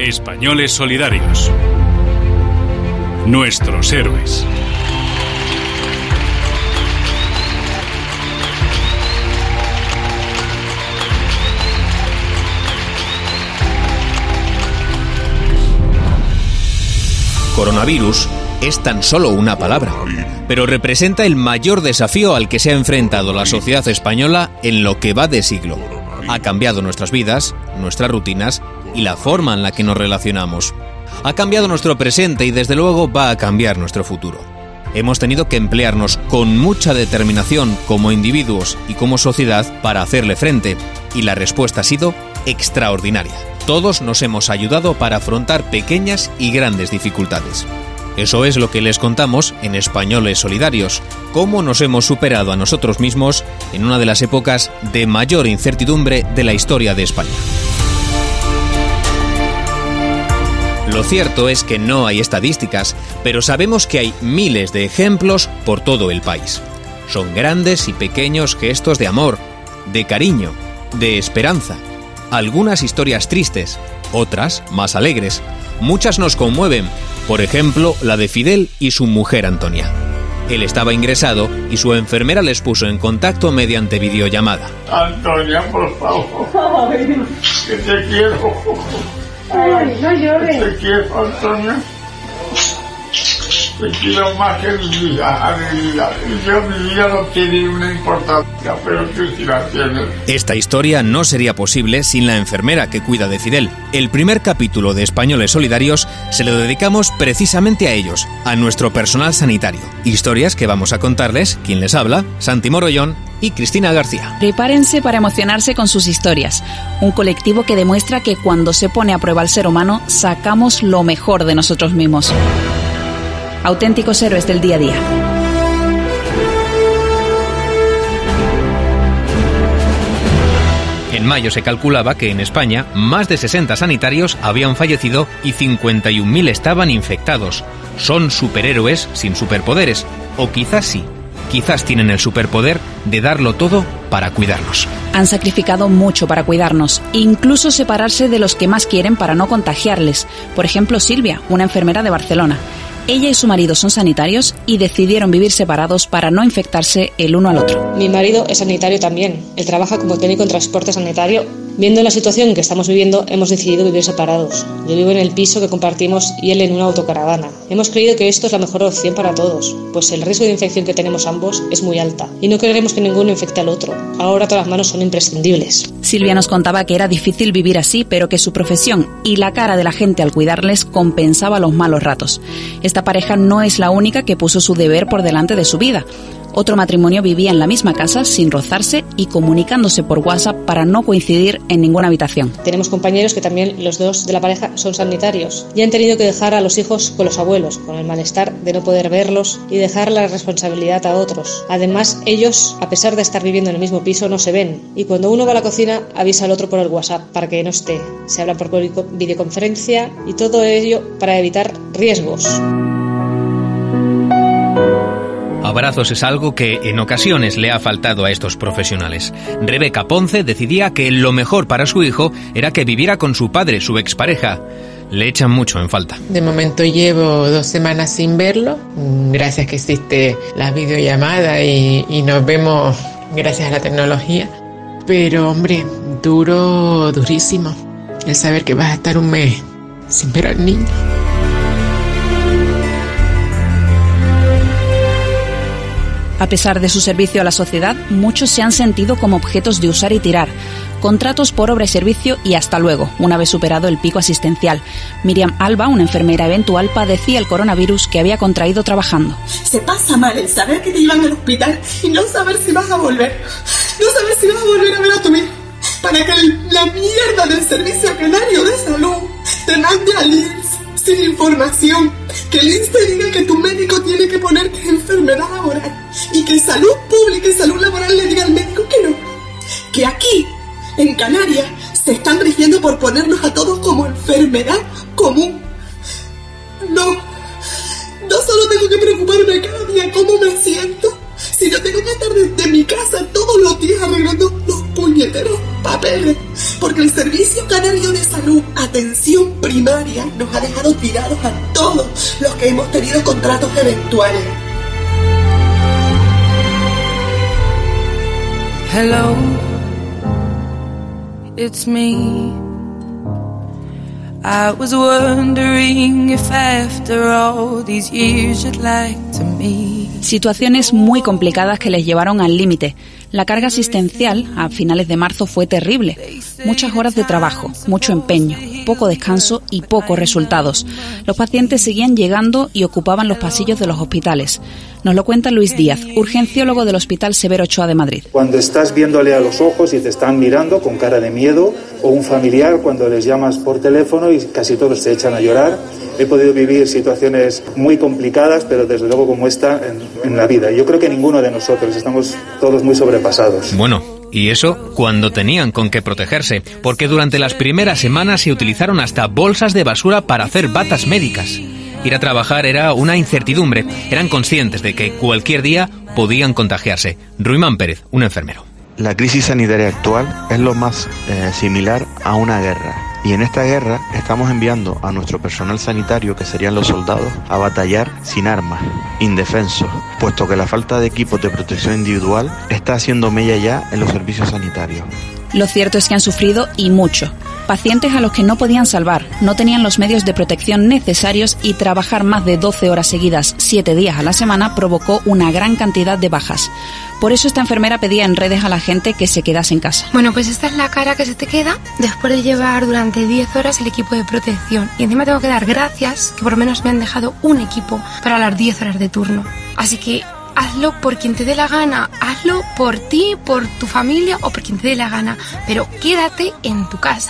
Españoles Solidarios. Nuestros héroes. Coronavirus es tan solo una palabra, pero representa el mayor desafío al que se ha enfrentado la sociedad española en lo que va de siglo. Ha cambiado nuestras vidas, nuestras rutinas y la forma en la que nos relacionamos. Ha cambiado nuestro presente y desde luego va a cambiar nuestro futuro. Hemos tenido que emplearnos con mucha determinación como individuos y como sociedad para hacerle frente, y la respuesta ha sido extraordinaria. Todos nos hemos ayudado para afrontar pequeñas y grandes dificultades. Eso es lo que les contamos en Españoles Solidarios, cómo nos hemos superado a nosotros mismos en una de las épocas de mayor incertidumbre de la historia de España. Lo cierto es que no hay estadísticas, pero sabemos que hay miles de ejemplos por todo el país. Son grandes y pequeños gestos de amor, de cariño, de esperanza. Algunas historias tristes, otras más alegres. Muchas nos conmueven, por ejemplo, la de Fidel y su mujer Antonia. Él estaba ingresado y su enfermera les puso en contacto mediante videollamada. Antonia, por favor. Ay, que te quiero. Ay, no llores. Te quiero, Antonia. Te quiero más que mi vida. Mi vida no tiene una importancia, pero tú sí la tienes. Esta historia no sería posible sin la enfermera que cuida de Fidel. El primer capítulo de Españoles Solidarios se lo dedicamos precisamente a ellos, a nuestro personal sanitario. Historias que vamos a contarles, quien les habla, Santi Morollón y Cristina García. Prepárense para emocionarse con sus historias. Un colectivo que demuestra que cuando se pone a prueba al ser humano, sacamos lo mejor de nosotros mismos. Auténticos héroes del día a día. En mayo se calculaba que en España más de 60 sanitarios habían fallecido y 51.000 estaban infectados. Son superhéroes sin superpoderes, o quizás sí. Quizás tienen el superpoder de darlo todo para cuidarnos. Han sacrificado mucho para cuidarnos, incluso separarse de los que más quieren para no contagiarles. Por ejemplo, Silvia, una enfermera de Barcelona. Ella y su marido son sanitarios y decidieron vivir separados para no infectarse el uno al otro. Mi marido es sanitario también. Él trabaja como técnico en transporte sanitario. Viendo la situación que estamos viviendo, hemos decidido vivir separados. Yo vivo en el piso que compartimos y él en una autocaravana. Hemos creído que esto es la mejor opción para todos, pues el riesgo de infección que tenemos ambos es muy alta y no queremos que ninguno infecte al otro. Ahora todas las manos son imprescindibles. Silvia nos contaba que era difícil vivir así, pero que su profesión y la cara de la gente al cuidarles compensaba los malos ratos. Esta pareja no es la única que puso su deber por delante de su vida. Otro matrimonio vivía en la misma casa sin rozarse y comunicándose por WhatsApp para no coincidir en ninguna habitación. Tenemos compañeros que también los dos de la pareja son sanitarios y han tenido que dejar a los hijos con los abuelos, con el malestar de no poder verlos y dejar la responsabilidad a otros. Además, ellos, a pesar de estar viviendo en el mismo piso, no se ven y cuando uno va a la cocina avisa al otro por el WhatsApp para que no esté. Se habla por videoconferencia y todo ello para evitar riesgos. Abrazos es algo que en ocasiones le ha faltado a estos profesionales. Rebeca Ponce decidía que lo mejor para su hijo era que viviera con su padre, su expareja. Le echan mucho en falta. De momento llevo 2 semanas sin verlo, gracias que existe la videollamada y nos vemos gracias a la tecnología. Pero hombre, durísimo el saber que vas a estar un mes sin ver al niño. A pesar de su servicio a la sociedad, muchos se han sentido como objetos de usar y tirar. Contratos por obra y servicio y hasta luego, una vez superado el pico asistencial. Miriam Alba, una enfermera eventual, padecía el coronavirus que había contraído trabajando. Se pasa mal el saber que te llevan al hospital y no saber si vas a volver. No saber si vas a volver a ver a tu hijo. Para que la mierda del servicio canario de salud te mande al INSS sin información. Que el INSS te diga que tu médico tiene que ponerte enfermedad laboral y que salud pública y salud laboral le diga al médico que no. Que aquí, en Canarias, se están rigiendo por ponernos a todos como enfermedad común. No solo tengo que preocuparme cada día cómo me siento, sino tengo que estar desde mi casa todos los días arreglando los puñeteros papeles porque el Servicio Canario de Salud, atención primaria, nos ha dejado tirados a todos los que hemos tenido contratos eventuales. Hello, it's me. I was wondering if after all these years you'd like to meet. Situaciones muy complicadas que les llevaron al límite. La carga asistencial a finales de marzo fue terrible. Muchas horas de trabajo, mucho empeño, poco descanso y pocos resultados. Los pacientes seguían llegando y ocupaban los pasillos de los hospitales. Nos lo cuenta Luis Díaz, urgenciólogo del Hospital Severo Ochoa de Madrid. Cuando estás viéndole a los ojos y te están mirando con cara de miedo, o un familiar cuando les llamas por teléfono y casi todos se echan a llorar. He podido vivir situaciones muy complicadas, pero desde luego como esta en la vida. Yo creo que ninguno de nosotros, estamos todos muy sobrepasados. Bueno, y eso cuando tenían con qué protegerse, porque durante las primeras semanas se utilizaron hasta bolsas de basura para hacer batas médicas. Ir a trabajar era una incertidumbre, eran conscientes de que cualquier día podían contagiarse. Ruimán Pérez, un enfermero. La crisis sanitaria actual es lo más similar a una guerra. Y en esta guerra estamos enviando a nuestro personal sanitario, que serían los soldados, a batallar sin armas, indefensos, puesto que la falta de equipos de protección individual está haciendo mella ya en los servicios sanitarios. Lo cierto es que han sufrido y mucho. Pacientes a los que no podían salvar, no tenían los medios de protección necesarios y trabajar más de 12 horas seguidas, 7 días a la semana, provocó una gran cantidad de bajas. Por eso esta enfermera pedía en redes a la gente que se quedase en casa. Bueno, pues esta es la cara que se te queda después de llevar durante 10 horas el equipo de protección. Y encima tengo que dar gracias que por lo menos me han dejado un equipo para las 10 horas de turno. Así que hazlo por quien te dé la gana, hazlo por ti, por tu familia o por quien te dé la gana, pero quédate en tu casa.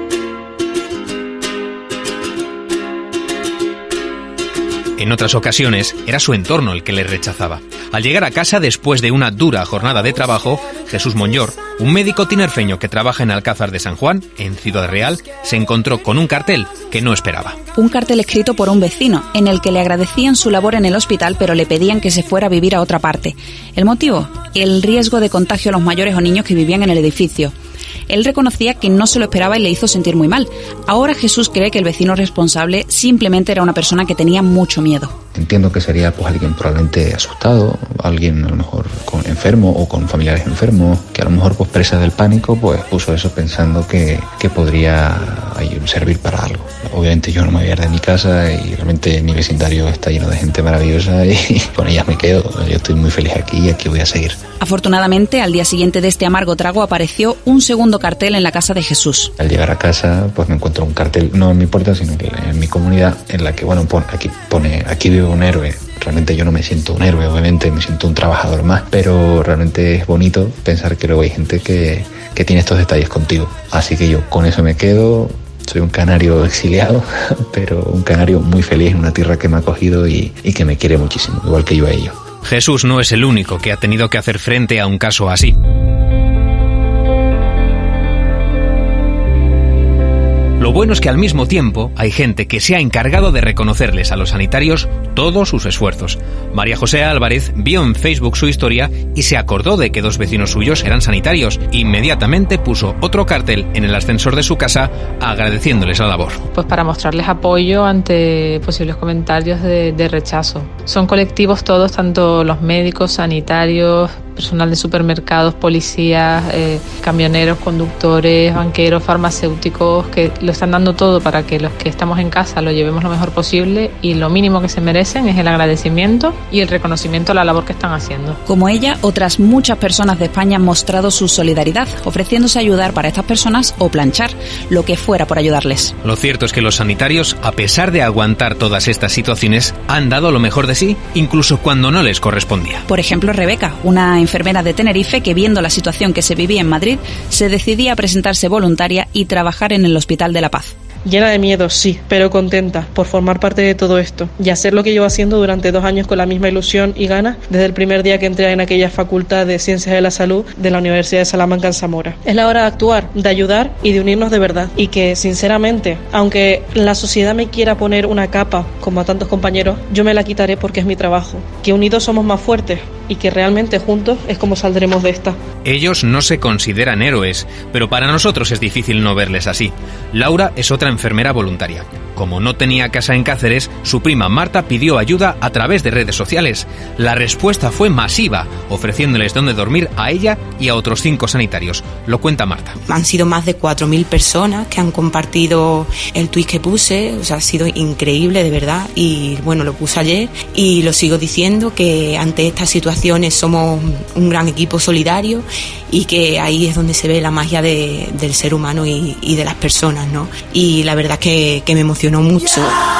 En otras ocasiones, era su entorno el que le rechazaba. Al llegar a casa después de una dura jornada de trabajo, Jesús Monllor, un médico tinerfeño que trabaja en Alcázar de San Juan, en Ciudad Real, se encontró con un cartel que no esperaba. Un cartel escrito por un vecino, en el que le agradecían su labor en el hospital, pero le pedían que se fuera a vivir a otra parte. ¿El motivo? El riesgo de contagio a los mayores o niños que vivían en el edificio. Él reconocía que no se lo esperaba y le hizo sentir muy mal. Ahora Jesús cree que el vecino responsable simplemente era una persona que tenía mucho miedo. Entiendo que sería pues alguien probablemente asustado, alguien a lo mejor enfermo o con familiares enfermos, que a lo mejor pues presa del pánico pues puso eso pensando que podría servir para algo. Obviamente yo no me voy a ir de mi casa y realmente mi vecindario está lleno de gente maravillosa y con ellas me quedo. Yo estoy muy feliz aquí y aquí voy a seguir. Afortunadamente, al día siguiente de este amargo trago apareció un segundo cartel en la casa de Jesús. Al llegar a casa pues me encuentro un cartel, no en mi puerta sino en mi comunidad, en la que aquí vive un héroe. Realmente yo no me siento un héroe, obviamente me siento un trabajador más, pero realmente es bonito pensar que luego hay gente que tiene estos detalles contigo. Así que yo con eso me quedo. Soy un canario exiliado, pero un canario muy feliz en una tierra que me ha acogido y que me quiere muchísimo, igual que yo a ellos. Jesús no es el único que ha tenido que hacer frente a un caso así. Lo bueno es que al mismo tiempo hay gente que se ha encargado de reconocerles a los sanitarios todos sus esfuerzos. María José Álvarez vio en Facebook su historia y se acordó de que 2 vecinos suyos eran sanitarios. Inmediatamente puso otro cartel en el ascensor de su casa agradeciéndoles la labor. Pues para mostrarles apoyo ante posibles comentarios de rechazo. Son colectivos todos, tanto los médicos, sanitarios, personal de supermercados, policías, camioneros, conductores, banqueros, farmacéuticos, que lo están dando todo para que los que estamos en casa lo llevemos lo mejor posible, y lo mínimo que se merecen es el agradecimiento y el reconocimiento a la labor que están haciendo. Como ella, otras muchas personas de España han mostrado su solidaridad, ofreciéndose a ayudar para estas personas o planchar, lo que fuera por ayudarles. Lo cierto es que los sanitarios, a pesar de aguantar todas estas situaciones, han dado lo mejor de sí, incluso cuando no les correspondía. Por ejemplo, Rebeca, una enfermera de Tenerife que, viendo la situación que se vivía en Madrid, se decidía a presentarse voluntaria y trabajar en el Hospital de la Paz. Llena de miedo, sí, pero contenta por formar parte de todo esto y hacer lo que llevo haciendo durante 2 años con la misma ilusión y ganas desde el primer día que entré en aquella facultad de Ciencias de la Salud de la Universidad de Salamanca en Zamora. Es la hora de actuar, de ayudar y de unirnos de verdad. Y que, sinceramente, aunque la sociedad me quiera poner una capa, como a tantos compañeros, yo me la quitaré porque es mi trabajo. Que unidos somos más fuertes y que realmente juntos es como saldremos de esta. Ellos no se consideran héroes, pero para nosotros es difícil no verles así. Laura es otra enfermera voluntaria. Como no tenía casa en Cáceres, su prima Marta pidió ayuda a través de redes sociales. La respuesta fue masiva, ofreciéndoles dónde dormir a ella y a otros 5 sanitarios. Lo cuenta Marta. Han sido más de 4.000 personas que han compartido el tuit que puse, o sea, ha sido increíble de verdad y bueno, lo puse ayer y lo sigo diciendo que ante estas situaciones somos un gran equipo solidario y que ahí es donde se ve la magia del ser humano y de las personas, ¿no? Y la verdad que me emocionó mucho.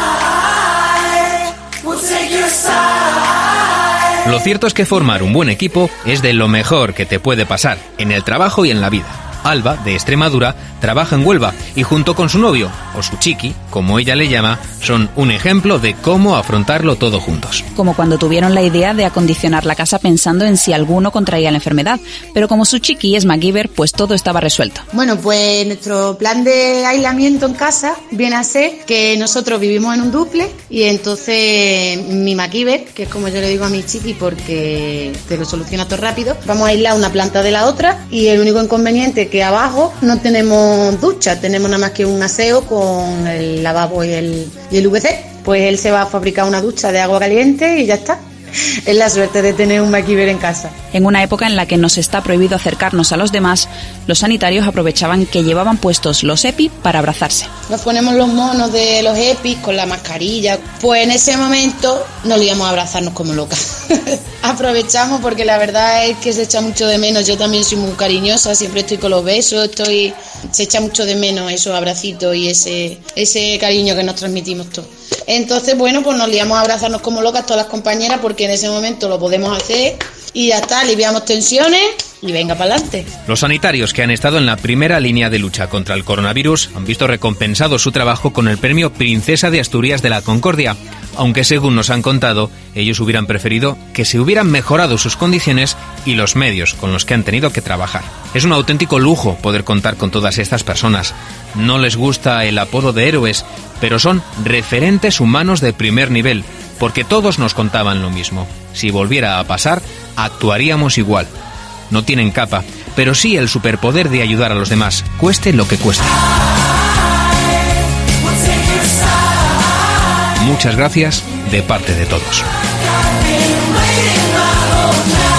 Lo cierto es que formar un buen equipo es de lo mejor que te puede pasar, en el trabajo y en la vida. Alba, de Extremadura, trabaja en Huelva y junto con su novio, o su chiqui, como ella le llama, son un ejemplo de cómo afrontarlo todo juntos. Como cuando tuvieron la idea de acondicionar la casa pensando en si alguno contraía la enfermedad, pero como su chiqui es MacGyver, pues todo estaba resuelto. Bueno, pues nuestro plan de aislamiento en casa viene a ser que nosotros vivimos en un dúplex y entonces mi MacGyver, que es como yo le digo a mi chiqui porque te lo soluciona todo rápido, vamos a aislar una planta de la otra y el único inconveniente que abajo no tenemos ducha, tenemos nada más que un aseo con el lavabo y el VC. Pues él se va a fabricar una ducha de agua caliente y ya está. Es la suerte de tener un MacGyver en casa. En una época en la que nos está prohibido acercarnos a los demás, los sanitarios aprovechaban que llevaban puestos los EPI para abrazarse. Nos ponemos los monos de los EPI con la mascarilla. Pues en ese momento nos íbamos a abrazarnos como locas. Aprovechamos porque la verdad es que se echa mucho de menos. Yo también soy muy cariñosa, siempre estoy con los besos, se echa mucho de menos esos abracitos y ese cariño que nos transmitimos todos. Entonces, bueno, pues nos liamos a abrazarnos como locas todas las compañeras porque en ese momento lo podemos hacer y ya está, aliviamos tensiones y venga para adelante. Los sanitarios que han estado en la primera línea de lucha contra el coronavirus han visto recompensado su trabajo con el premio Princesa de Asturias de la Concordia, aunque según nos han contado, ellos hubieran preferido que se hubieran mejorado sus condiciones y los medios con los que han tenido que trabajar. Es un auténtico lujo poder contar con todas estas personas. No les gusta el apodo de héroes, pero son referentes humanos de primer nivel, porque todos nos contaban lo mismo. Si volviera a pasar, actuaríamos igual. No tienen capa, pero sí el superpoder de ayudar a los demás, cueste lo que cueste. Muchas gracias de parte de todos.